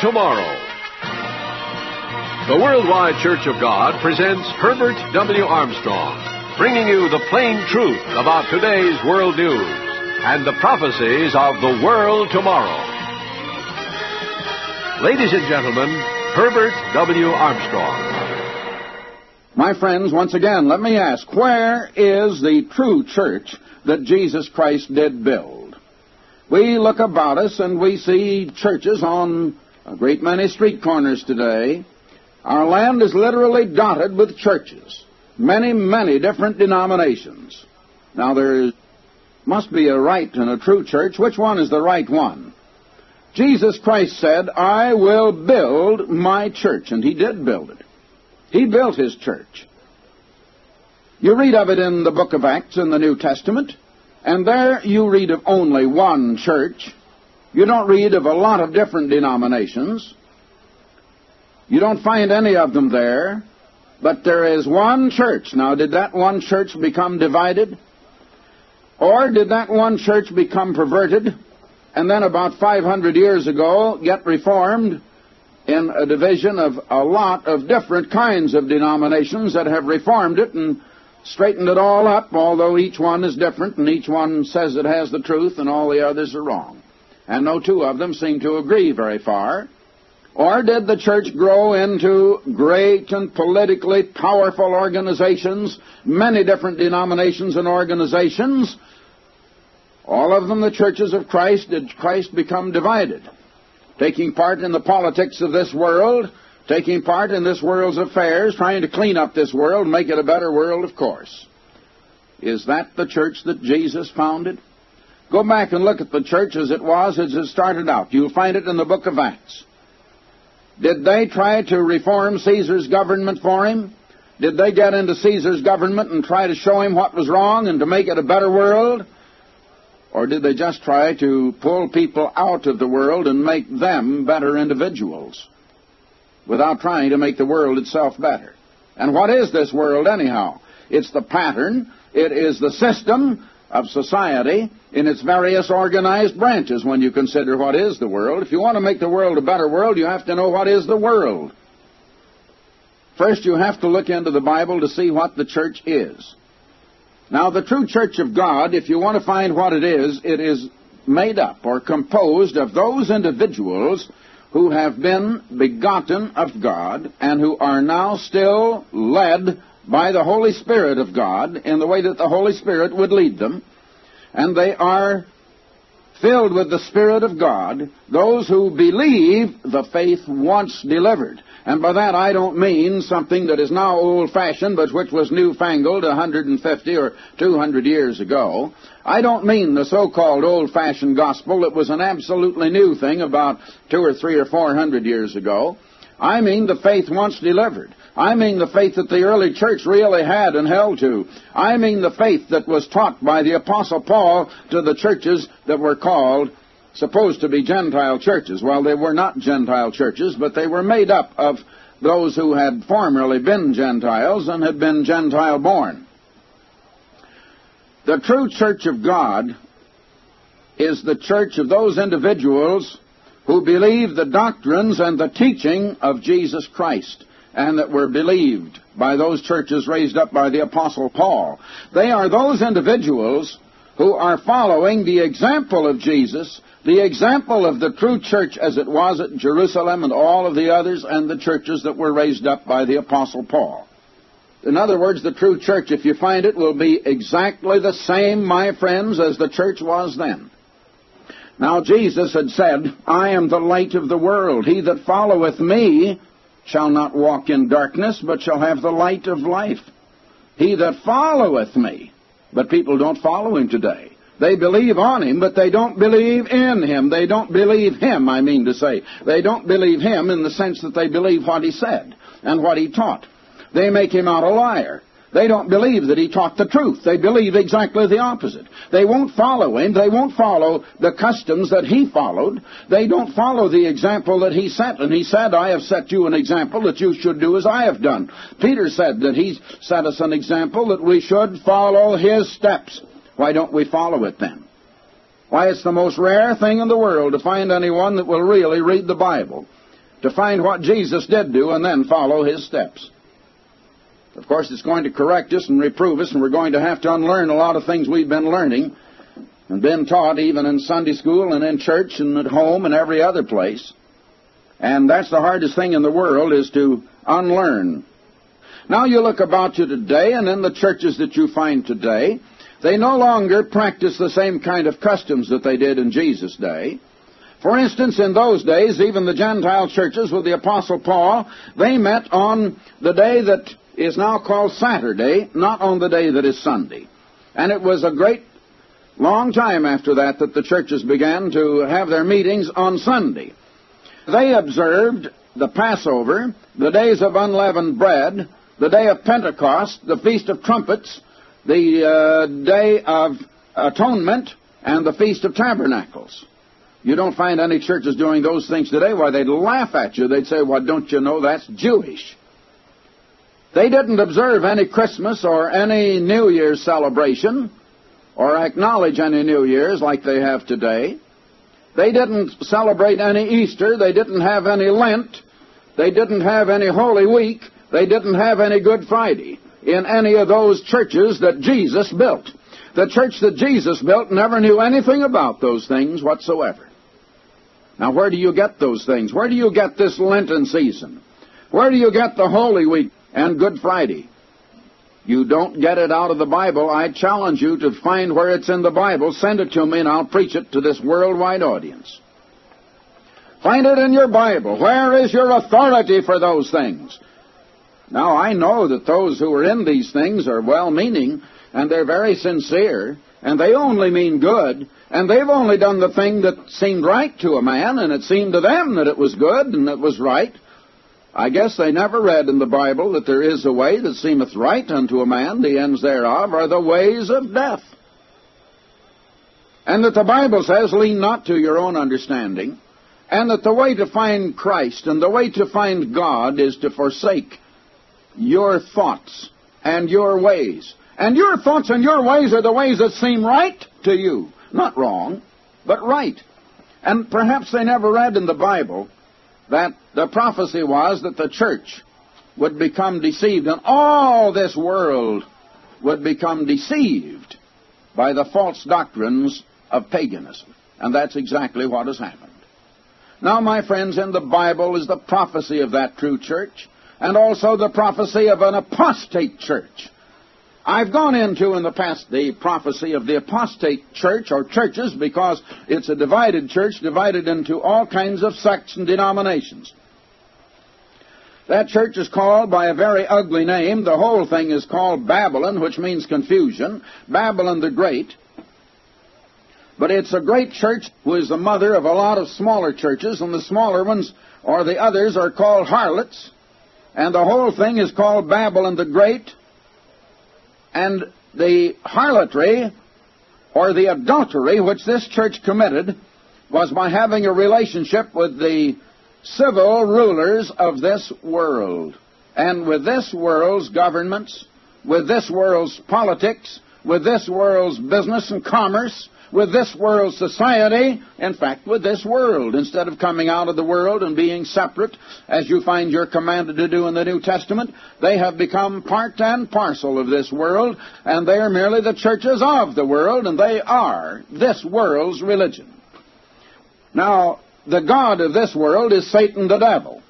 tomorrow. The Worldwide Church of God presents Herbert W. Armstrong, bringing you the plain truth about today's world news and the prophecies of the world tomorrow. Ladies and gentlemen, Herbert W. Armstrong. My friends, once again, let me ask, where is the true church that Jesus Christ did build? We look about us and we see churches on a great many street corners today. Our land is literally dotted with churches, many, many different denominations. Now, there must be a right and a true church. Which one is the right one? Jesus Christ said, I will build my church, and He did build it. He built His church. You read of it in the book of Acts in the New Testament, and there you read of only one church. You don't read of a lot of different denominations. You don't find any of them there, but there is one church. Now, did that one church become divided? Or did that one church become perverted, and then about 500 years ago get reformed in a division of a lot of different kinds of denominations that have reformed it and straightened it all up, although each one is different and each one says it has the truth and all the others are wrong. And no two of them seem to agree very far. Or did the church grow into great and politically powerful organizations, many different denominations and organizations? All of them the churches of Christ. Did Christ become divided? Taking part in the politics of this world, taking part in this world's affairs, trying to clean up this world, make it a better world, of course. Is that the church that Jesus founded? Go back and look at the church as it was, as it started out. You'll find it in the book of Acts. Did they try to reform Caesar's government for him? Did they get into Caesar's government and try to show him what was wrong and to make it a better world? Or did they just try to pull people out of the world and make them better individuals without trying to make the world itself better? And what is this world anyhow? It's the pattern. It is the system of society in its various organized branches when you consider what is the world. If you want to make the world a better world, you have to know what is the world. First, you have to look into the Bible to see what the church is. Now, the true church of God, if you want to find what it is made up or composed of those individuals who have been begotten of God and who are now still led by the Holy Spirit of God in the way that the Holy Spirit would lead them. And they are filled with the Spirit of God, those who believe the faith once delivered. And by that I don't mean something that is now old-fashioned, but which was newfangled 150 or 200 years ago. I don't mean the so-called old-fashioned gospel that was an absolutely new thing about 200 or 300 or 400 years ago. I mean the faith once delivered. I mean the faith that the early church really had and held to. I mean the faith that was taught by the Apostle Paul to the churches that were called, supposed to be Gentile churches. Well, they were not Gentile churches, but they were made up of those who had formerly been Gentiles and had been Gentile-born. The true church of God is the church of those individuals who believe the doctrines and the teaching of Jesus Christ, and that were believed by those churches raised up by the Apostle Paul. They are those individuals who are following the example of Jesus, the example of the true church as it was at Jerusalem and all of the others and the churches that were raised up by the Apostle Paul. In other words, the true church, if you find it, will be exactly the same, my friends, as the church was then. Now, Jesus had said, I am the light of the world. He that followeth me shall not walk in darkness, but shall have the light of life. He that followeth me. But people don't follow him today. They believe on him, but they don't believe in him. They don't believe him, I mean to say. They don't believe him in the sense that they believe what he said and what he taught. They make him out a liar. They don't believe that he taught the truth. They believe exactly the opposite. They won't follow him. They won't follow the customs that he followed. They don't follow the example that he set. And he said, I have set you an example that you should do as I have done. Peter said that he set us an example that we should follow his steps. Why don't we follow it then? Why, it's the most rare thing in the world to find anyone that will really read the Bible to find what Jesus did do and then follow his steps. Of course, it's going to correct us and reprove us, and we're going to have to unlearn a lot of things we've been learning and been taught even in Sunday school and in church and at home and every other place. And that's the hardest thing in the world, is to unlearn. Now you look about you today, and in the churches that you find today, they no longer practice the same kind of customs that they did in Jesus' day. For instance, in those days, even the Gentile churches with the Apostle Paul, they met on the day that is now called Saturday, not on the day that is Sunday. And it was a great long time after that that the churches began to have their meetings on Sunday. They observed the Passover, the days of unleavened bread, the day of Pentecost, the Feast of Trumpets, the Day of Atonement, and the Feast of Tabernacles. You don't find any churches doing those things today. Why, they'd laugh at you. They'd say, well, don't you know that's Jewish? They didn't observe any Christmas or any New Year's celebration or acknowledge any New Year's like they have today. They didn't celebrate any Easter. They didn't have any Lent. They didn't have any Holy Week. They didn't have any Good Friday in any of those churches that Jesus built. The church that Jesus built never knew anything about those things whatsoever. Now, where do you get those things? Where do you get this Lenten season? Where do you get the Holy Week and Good Friday? You don't get it out of the Bible. I challenge you to find where it's in the Bible. Send it to me and I'll preach it to this worldwide audience. Find it in your Bible. Where is your authority for those things? Now, I know that those who are in these things are well-meaning, and they're very sincere, and they only mean good, and they've only done the thing that seemed right to a man, and it seemed to them that it was good and it was right. I guess they never read in the Bible that there is a way that seemeth right unto a man, the ends thereof are the ways of death. And that the Bible says, lean not to your own understanding, and that the way to find Christ and the way to find God is to forsake your thoughts and your ways. And your thoughts and your ways are the ways that seem right to you. Not wrong, but right. And perhaps they never read in the Bible that the prophecy was that the church would become deceived, and all this world would become deceived by the false doctrines of paganism. And that's exactly what has happened. Now, my friends, in the Bible is the prophecy of that true church, and also the prophecy of an apostate church. I've gone into in the past the prophecy of the apostate church or churches because it's a divided church, divided into all kinds of sects and denominations. That church is called by a very ugly name. The whole thing is called Babylon, which means confusion. Babylon the Great. But it's a great church who is the mother of a lot of smaller churches, and the smaller ones or the others are called harlots. And the whole thing is called Babylon the Great. And the harlotry, or the adultery, which this church committed, was by having a relationship with the civil rulers of this world, and with this world's governments, with this world's politics, with this world's business and commerce, with this world's society, in fact, with this world. Instead of coming out of the world and being separate, as you find you're commanded to do in the New Testament, they have become part and parcel of this world, and they are merely the churches of the world, and they are this world's religion. Now, the god of this world is Satan the devil.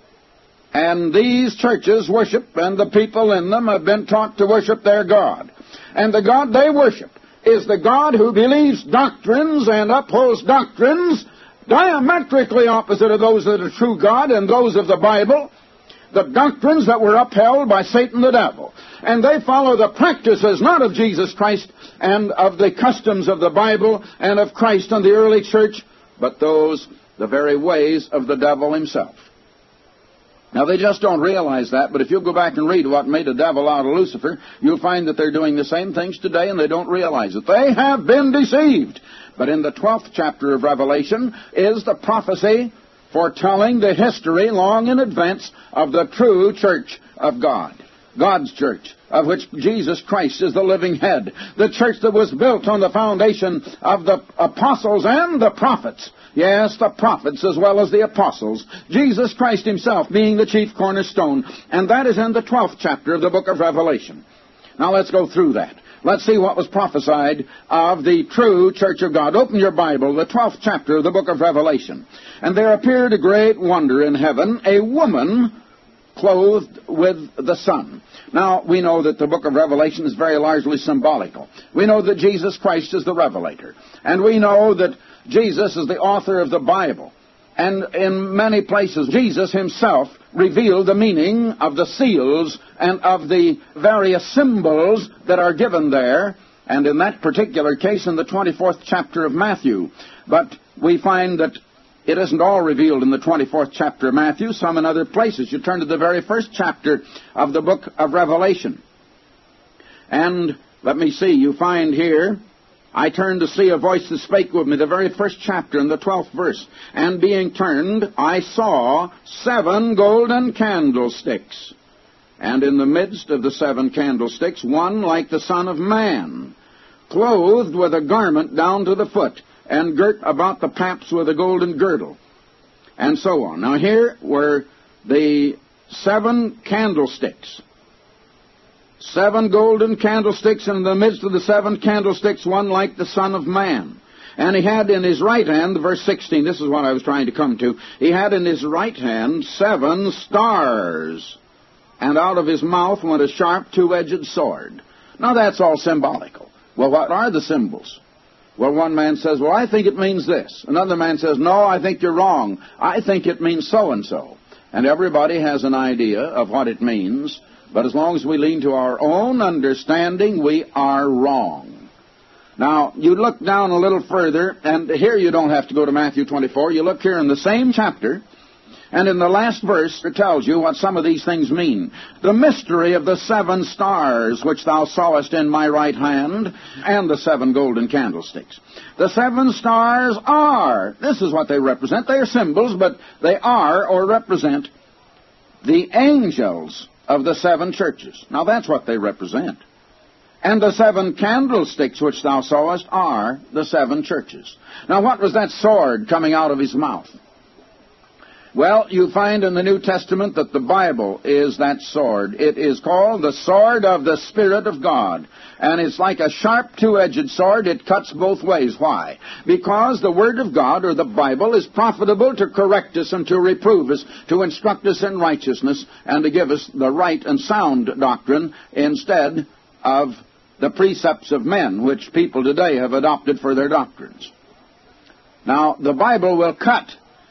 And these churches worship, and the people in them have been taught to worship their god. And the god they worship is the God who believes doctrines and upholds doctrines diametrically opposite of those of the true God and those of the Bible, the doctrines that were upheld by Satan the devil. And they follow the practices not of Jesus Christ and of the customs of the Bible and of Christ and the early church, but those, the very ways of the devil himself. Now, they just don't realize that, but if you go back and read what made a devil out of Lucifer, you'll find that they're doing the same things today, and they don't realize it. They have been deceived. But in the 12th chapter of Revelation is the prophecy foretelling the history long in advance of the true church of God, God's church, of which Jesus Christ is the living head, the church that was built on the foundation of the apostles and the prophets, Yes, the prophets as well as the apostles. Jesus Christ himself being the chief cornerstone. And that is in the 12th chapter of the book of Revelation. Now let's go through that. Let's see what was prophesied of the true church of God. Open your Bible, the 12th chapter of the book of Revelation. And there appeared a great wonder in heaven, a woman clothed with the sun. Now, we know that the book of Revelation is very largely symbolical. We know that Jesus Christ is the revelator. And we know that Jesus is the author of the Bible. And in many places, Jesus himself revealed the meaning of the seals and of the various symbols that are given there, and in that particular case in the 24th chapter of Matthew. But we find that it isn't all revealed in the 24th chapter of Matthew, some in other places. You turn to the very first chapter of the book of Revelation. And let me see, you find here, I turned to see a voice that spake with me, the very first chapter in the 12th verse. And being turned, I saw 7 golden candlesticks. And in the midst of the 7 candlesticks, one like the Son of Man, clothed with a garment down to the foot, and girt about the paps with a golden girdle, and so on. Now here were the 7 candlesticks. 7 golden candlesticks, and in the midst of the 7 candlesticks, one like the Son of Man. And he had in his right hand, verse 16, this is what I was trying to come to, he had in his right hand 7 stars, and out of his mouth went a sharp 2-edged sword. Now that's all symbolical. Well, what are the symbols? Well, one man says, well, I think it means this. Another man says, no, I think you're wrong. I think it means so-and-so. And everybody has an idea of what it means, but as long as we lean to our own understanding, we are wrong. Now, you look down a little further, and here you don't have to go to Matthew 24. You look here in the same chapter, and in the last verse, it tells you what some of these things mean. The mystery of the 7 stars which thou sawest in my right hand, and the 7 golden candlesticks. The 7 stars are, this is what they represent. They are symbols, but they are or represent the angels of the 7 churches. Now that's what they represent. And the 7 candlesticks which thou sawest are the 7 churches. Now what was that sword coming out of his mouth? Well, you find in the New Testament that the Bible is that sword. It is called the sword of the Spirit of God. And it's like a sharp 2-edged sword. It cuts both ways. Why? Because the Word of God, or the Bible, is profitable to correct us and to reprove us, to instruct us in righteousness, and to give us the right and sound doctrine instead of the precepts of men, which people today have adopted for their doctrines. Now, the Bible will cut.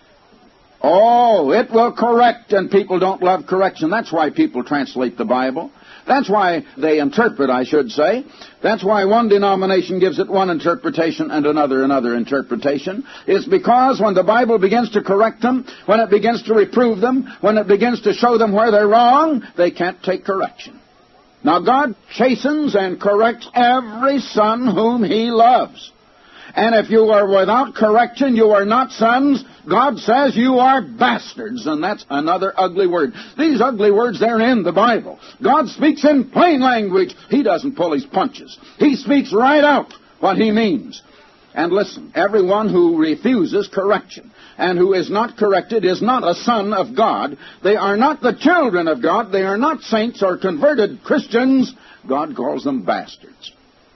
Oh, it will correct, and people don't love correction. That's why people translate the Bible. That's why they interpret, I should say. That's why one denomination gives it one interpretation and another interpretation. It's because when the Bible begins to correct them, when it begins to reprove them, when it begins to show them where they're wrong, they can't take correction. Now, God chastens and corrects every son whom He loves. And if you are without correction, you are not sons. God says you are bastards, and that's another ugly word. These ugly words, they're in the Bible. God speaks in plain language. He doesn't pull his punches. He speaks right out what He means. And listen, everyone who refuses correction and who is not corrected is not a son of God. They are not the children of God. They are not saints or converted Christians. God calls them bastards.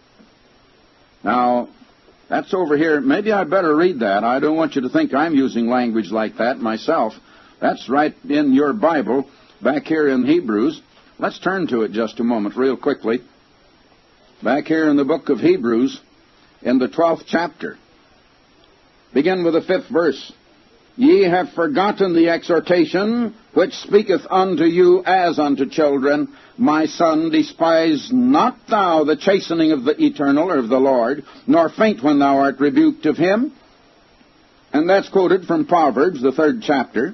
Now, that's over here. Maybe I better read that. I don't want you to think I'm using language like that myself. That's right in your Bible, back here in Hebrews. Let's turn to it just a moment, real quickly. Back here in the book of Hebrews, in the 12th chapter. Begin with the 5th verse. Ye have forgotten the exhortation which speaketh unto you as unto children. My son, despise not thou the chastening of the Eternal, or of the Lord, nor faint when thou art rebuked of Him. And that's quoted from Proverbs, the 3rd chapter.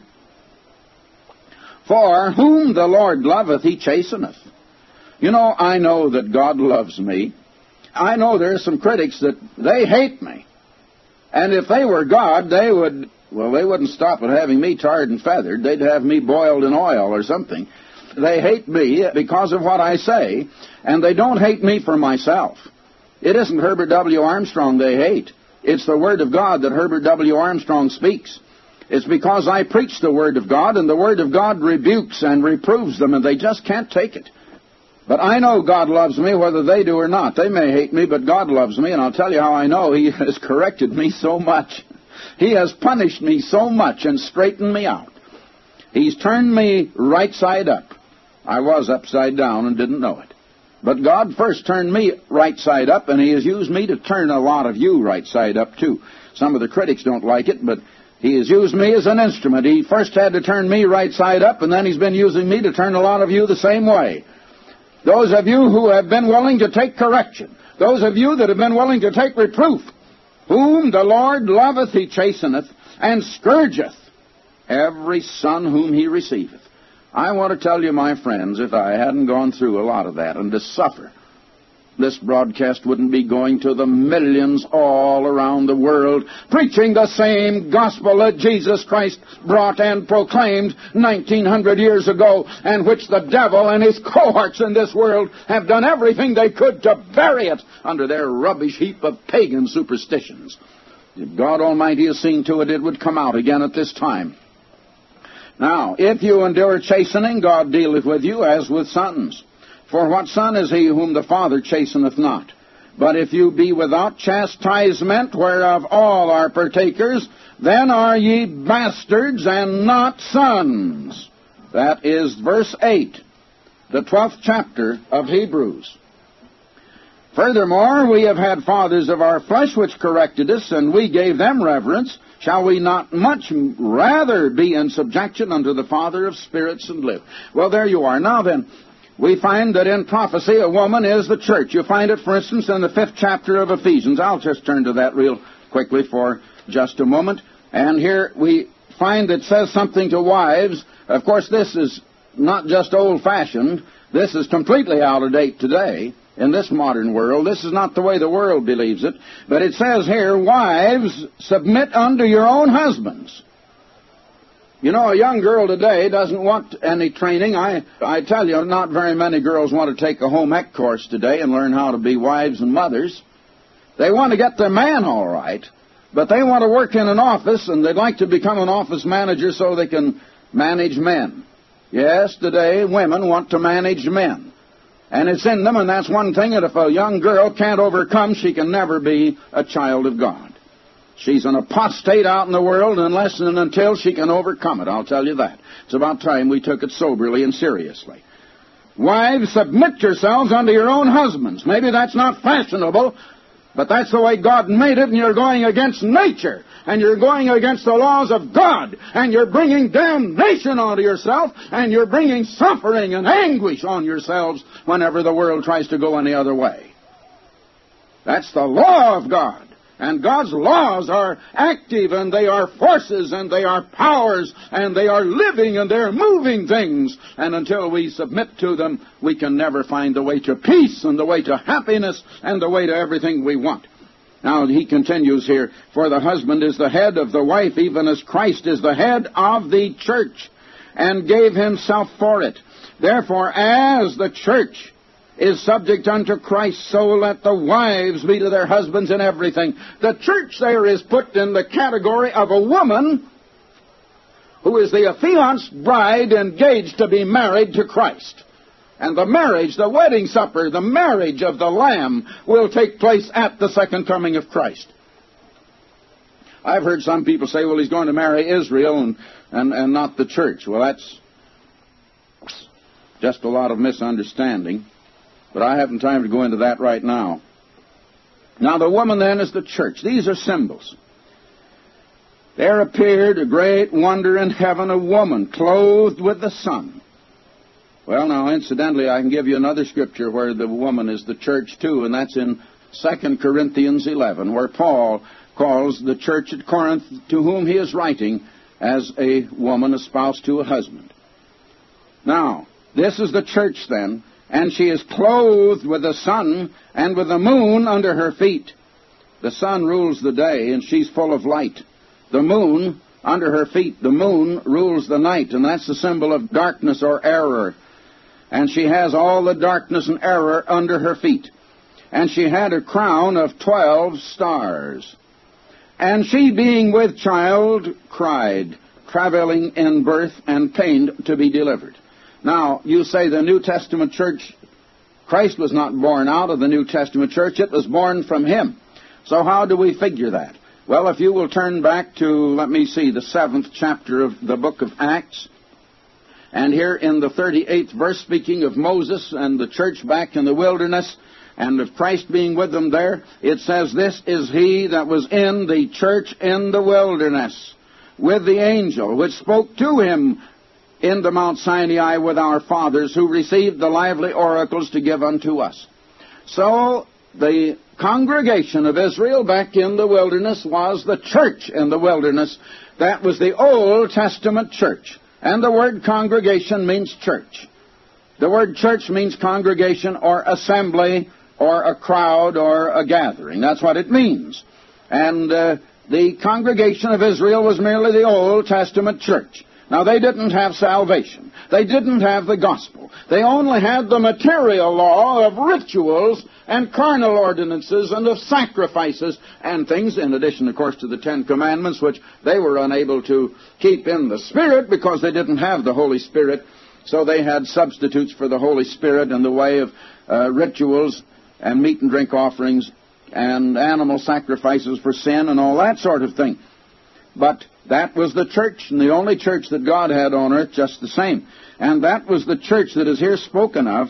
For whom the Lord loveth, He chasteneth. You know, I know that God loves me. I know there are some critics that they hate me. And if they were God, they wouldn't stop at having me tarred and feathered. They'd have me boiled in oil or something. They hate me because of what I say, and they don't hate me for myself. It isn't Herbert W. Armstrong they hate. It's the Word of God that Herbert W. Armstrong speaks. It's because I preach the Word of God, and the Word of God rebukes and reproves them, and they just can't take it. But I know God loves me whether they do or not. They may hate me, but God loves me, and I'll tell you how I know. He has corrected me so much. He has punished me so much and straightened me out. He's turned me right side up. I was upside down and didn't know it. But God first turned me right side up, and He has used me to turn a lot of you right side up, too. Some of the critics don't like it, but He has used me as an instrument. He first had to turn me right side up, and then He's been using me to turn a lot of you the same way. Those of you who have been willing to take correction, those of you that have been willing to take reproof, whom the Lord loveth He chasteneth, and scourgeth every son whom He receiveth. I want to tell you, my friends, if I hadn't gone through a lot of that and to suffer, this broadcast wouldn't be going to the millions all around the world, preaching the same gospel that Jesus Christ brought and proclaimed 1900 years ago, and which the devil and his cohorts in this world have done everything they could to bury it under their rubbish heap of pagan superstitions. If God Almighty has seen to it, it would come out again at this time. Now, if you endure chastening, God dealeth with you as with sons. For what son is he whom the Father chasteneth not? But if you be without chastisement, whereof all are partakers, then are ye bastards and not sons. That is verse 8, the 12th chapter of Hebrews. Furthermore, we have had fathers of our flesh which corrected us, and we gave them reverence. Shall we not much rather be in subjection unto the Father of spirits and live? Well, there you are. Now then, we find that in prophecy a woman is the church. You find it, for instance, in the 5th chapter of Ephesians. I'll just turn to that real quickly for just a moment. And here we find it says something to wives. Of course, this is not just old-fashioned. This is completely out of date today in this modern world. This is not the way the world believes it. But it says here, wives, submit unto your own husbands. You know, a young girl today doesn't want any training. I tell you, not very many girls want to take a home ec course today and learn how to be wives and mothers. They want to get their man all right, but they want to work in an office, and they'd like to become an office manager so they can manage men. Yes, today women want to manage men. And it's in them, and that's one thing that if a young girl can't overcome, she can never be a child of God. She's an apostate out in the world unless and until she can overcome it, I'll tell you that. It's about time we took it soberly and seriously. Wives, submit yourselves unto your own husbands. Maybe that's not fashionable, but that's the way God made it, and you're going against nature, and you're going against the laws of God, and you're bringing damnation onto yourself, and you're bringing suffering and anguish on yourselves whenever the world tries to go any other way. That's the law of God. And God's laws are active, and they are forces, and they are powers, and they are living, and they're moving things. And until we submit to them, we can never find the way to peace, and the way to happiness, and the way to everything we want. Now, he continues here, for the husband is the head of the wife, even as Christ is the head of the church, and gave himself for it. Therefore, as the church is subject unto Christ, so let the wives be to their husbands in everything. The church there is put in the category of a woman who is the affianced bride engaged to be married to Christ. And the marriage, the wedding supper, the marriage of the Lamb will take place at the second coming of Christ. I've heard some people say, well, he's going to marry Israel and not the church. Well, that's just a lot of misunderstanding. But I haven't time to go into that right now. Now, the woman then is the church. These are symbols. There appeared a great wonder in heaven, a woman clothed with the sun. Well, now, incidentally, I can give you another scripture where the woman is the church, too, and that's in 2 Corinthians 11, where Paul calls the church at Corinth, to whom he is writing, as a woman espoused to a husband. Now, this is the church, then. And she is clothed with the sun and with the moon under her feet. The sun rules the day, and she's full of light. The moon under her feet, the moon rules the night, and that's the symbol of darkness or error. And she has all the darkness and error under her feet. And she had a crown of 12 stars. And she, being with child, cried, travailing in birth and pained to be delivered. Now, you say the New Testament church, Christ was not born out of the New Testament church, it was born from him. So how do we figure that? Well, if you will turn back to, let me see, the 7th chapter of the book of Acts, and here in the 38th verse, speaking of Moses and the church back in the wilderness, and of Christ being with them there, it says, "This is he that was in the church in the wilderness, with the angel, which spoke to him in the Mount Sinai with our fathers, who received the lively oracles to give unto us." So, the congregation of Israel back in the wilderness was the church in the wilderness. That was the Old Testament church. And the word congregation means church. The word church means congregation or assembly or a crowd or a gathering. That's what it means. And the congregation of Israel was merely the Old Testament church. Now, they didn't have salvation. They didn't have the gospel. They only had the material law of rituals and carnal ordinances and of sacrifices and things, in addition, of course, to the Ten Commandments, which they were unable to keep in the Spirit because they didn't have the Holy Spirit. So they had substitutes for the Holy Spirit in the way of rituals and meat and drink offerings and animal sacrifices for sin and all that sort of thing. But that was the church, and the only church that God had on earth, just the same. And that was the church that is here spoken of.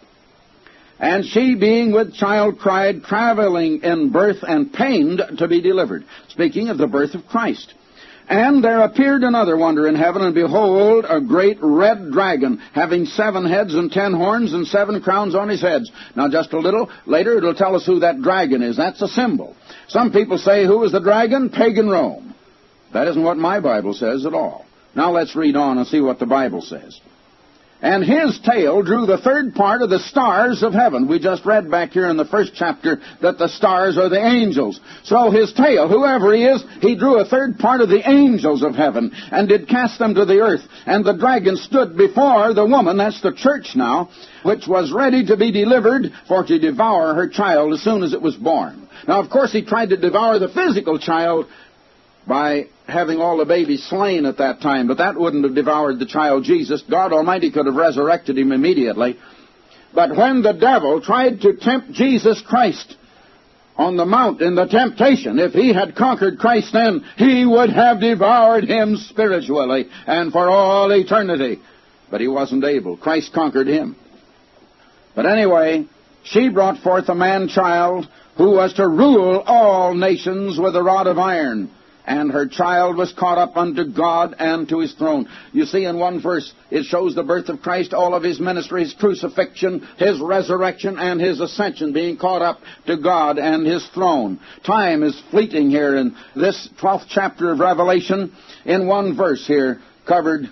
"And she, being with child, cried, travailing in birth and pained to be delivered." Speaking of the birth of Christ. "And there appeared another wonder in heaven, and behold, a great red dragon, having 7 heads and 10 horns and 7 crowns on his heads." Now, just a little later, it'll tell us who that dragon is. That's a symbol. Some people say, who is the dragon? Pagan Rome. That isn't what my Bible says at all. Now let's read on and see what the Bible says. "And his tail drew the 3rd part of the stars of heaven." We just read back here in the 1st chapter that the stars are the angels. So his tail, whoever he is, he drew a 3rd part of the angels of heaven, and did cast them to the earth. And the dragon stood before the woman, that's the church now, which was ready to be delivered for to devour her child as soon as it was born. Now, of course, he tried to devour the physical child by having all the babies slain at that time, but that wouldn't have devoured the child Jesus. God Almighty could have resurrected him immediately. But when the devil tried to tempt Jesus Christ on the mount in the temptation, if he had conquered Christ then, he would have devoured him spiritually and for all eternity. But he wasn't able. Christ conquered him. But anyway, she brought forth a man-child who was to rule all nations with a rod of iron. And her child was caught up unto God and to his throne. You see, in one verse, it shows the birth of Christ, all of his ministry, his crucifixion, his resurrection, and his ascension, being caught up to God and his throne. Time is fleeting here in this 12th chapter of Revelation. In one verse here, covered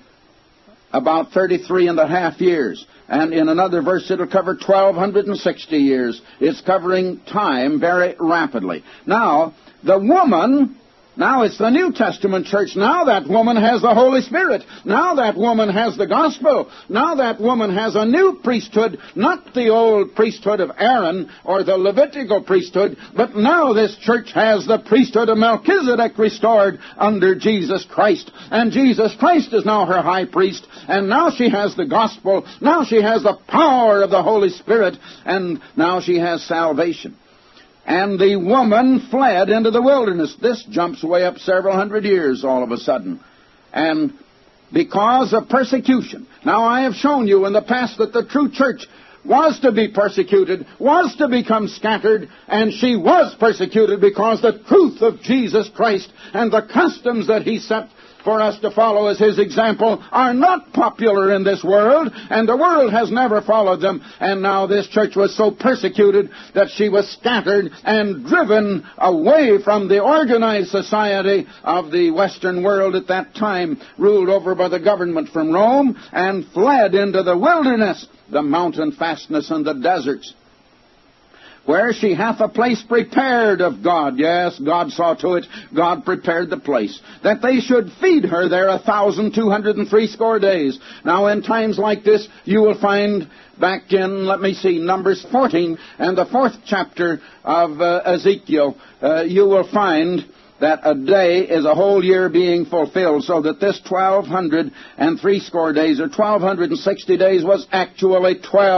about 33 and a half years. And in another verse, it'll cover 1,260 years. It's covering time very rapidly. Now, the woman... Now it's the New Testament church. Now that woman has the Holy Spirit. Now that woman has the gospel. Now that woman has a new priesthood, not the old priesthood of Aaron or the Levitical priesthood, but now this church has the priesthood of Melchizedek restored under Jesus Christ. And Jesus Christ is now her high priest. And now she has the gospel. Now she has the power of the Holy Spirit. And now she has salvation. And the woman fled into the wilderness. This jumps way up several hundred years all of a sudden. And because of persecution. Now, I have shown you in the past that the true church was to be persecuted, was to become scattered, and she was persecuted because the truth of Jesus Christ and the customs that he set for us to follow as his example are not popular in this world, and the world has never followed them. And now this church was so persecuted that she was scattered and driven away from the organized society of the Western world at that time, ruled over by the government from Rome, and fled into the wilderness, the mountain fastness and the deserts, where she hath a place prepared of God. Yes, God saw to it. God prepared the place, that they should feed her there 1,260 days. Now, in times like this, you will find back in, Numbers 14 and the 4th chapter of Ezekiel, you will find that a day is a whole year being fulfilled, so that this 1,260 days, or 1,260 days, was actually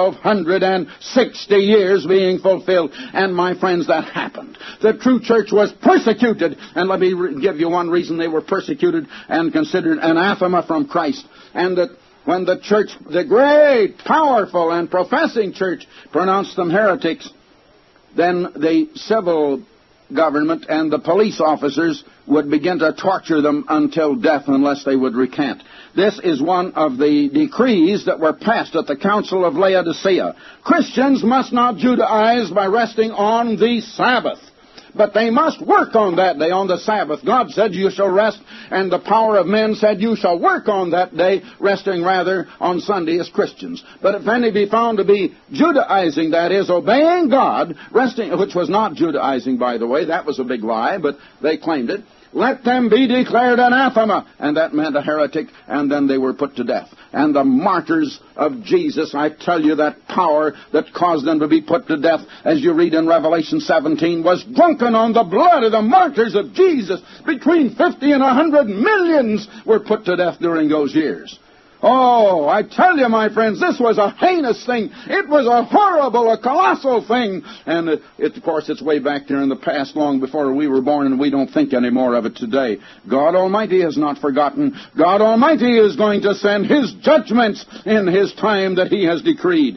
1,260 years being fulfilled. And my friends, that happened. The true church was persecuted, and let me give you one reason they were persecuted and considered anathema from Christ. And that when the church, the great, powerful, and professing church, pronounced them heretics, then the civil government and the police officers would begin to torture them until death unless they would recant. This is one of the decrees that were passed at the Council of Laodicea. Christians must not Judaize by resting on the Sabbath, but they must work on that day, on the Sabbath. God said, you shall rest, and the power of men said, you shall work on that day, resting rather on Sunday as Christians. But if any be found to be Judaizing, that is, obeying God, resting, which was not Judaizing, by the way, that was a big lie, but they claimed it, let them be declared anathema. And that meant a heretic, and then they were put to death. And the martyrs of Jesus, I tell you, that power that caused them to be put to death, as you read in Revelation 17, was drunken on the blood of the martyrs of Jesus. Between 50 and 100 millions were put to death during those years. Oh, I tell you, my friends, this was a heinous thing. It was a horrible, a colossal thing. And, of course, it's way back there in the past, long before we were born, and we don't think any more of it today. God Almighty has not forgotten. God Almighty is going to send His judgments in His time that He has decreed.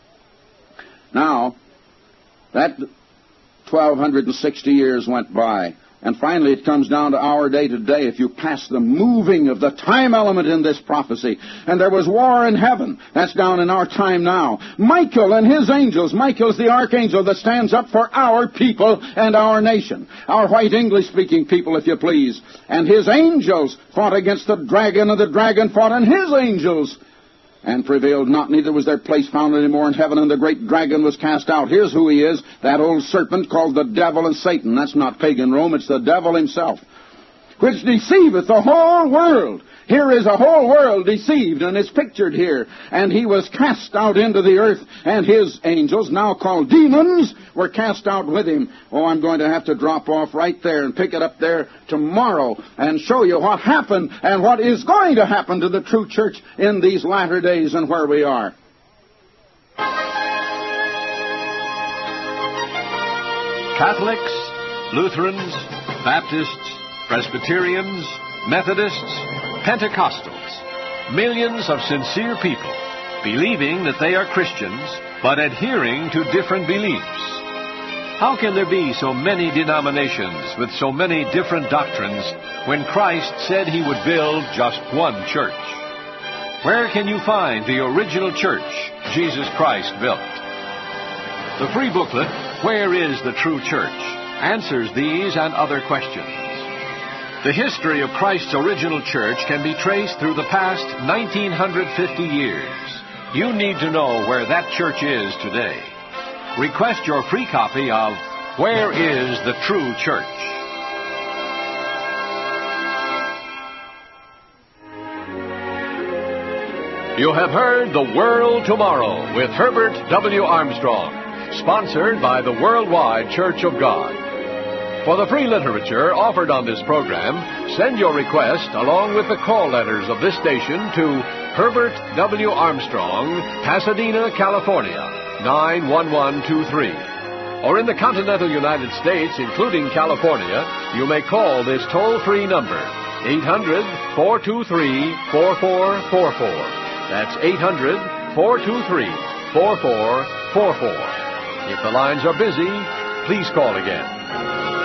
Now, that 1,260 years went by. And finally, it comes down to our day to day. If you pass the moving of the time element in this prophecy, and there was war in heaven, that's down in our time now. Michael and his angels, Michael's the archangel that stands up for our people and our nation, our white English-speaking people, if you please. And his angels fought against the dragon, and the dragon fought on his angels, and prevailed not, neither was their place found any more in heaven, and the great dragon was cast out. Here's who he is, that old serpent called the devil and Satan. That's not pagan Rome, it's the devil himself, which deceiveth the whole world. Here is a whole world deceived, and it's pictured here. And he was cast out into the earth, and his angels, now called demons, were cast out with him. Oh, I'm going to have to drop off right there and pick it up there tomorrow and show you what happened and what is going to happen to the true church in these latter days and where we are. Catholics, Lutherans, Baptists, Presbyterians, Methodists, Pentecostals, millions of sincere people believing that they are Christians, but adhering to different beliefs. How can there be so many denominations with so many different doctrines when Christ said He would build just one church? Where can you find the original church Jesus Christ built? The free booklet, Where is the True Church?, answers these and other questions. The history of Christ's original church can be traced through the past 1950 years. You need to know where that church is today. Request your free copy of Where is the True Church? You have heard The World Tomorrow with Herbert W. Armstrong, sponsored by the Worldwide Church of God. For the free literature offered on this program, send your request along with the call letters of this station to Herbert W. Armstrong, Pasadena, California, 91123. Or in the continental United States, including California, you may call this toll-free number, 800-423-4444. That's 800-423-4444. If the lines are busy, please call again.